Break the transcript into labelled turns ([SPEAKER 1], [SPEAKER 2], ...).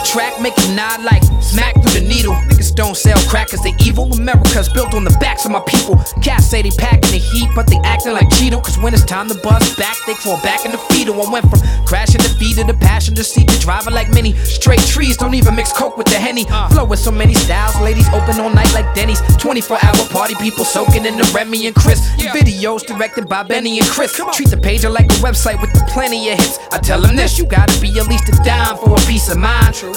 [SPEAKER 1] track, make it nod like smack through the needle. Niggas don't sell crack cause they evil. America's built on the backs of my people. Cats say they packing the heat, but they acting like Cheeto. Cause when it's time to bust back, they fall back in the fetal. I went from crashing the feet to the passenger seat to driving like many straight trees. Don't even mix coke with the Henny. Flow with so many styles, ladies open all night like Denny's. 24-hour party, people soaking in the Remy and Chris. Videos directed by Benny and Chris. Treat the page like a website with plenty of hits. I tell them this, you gotta be at least a dime for a peace of mind.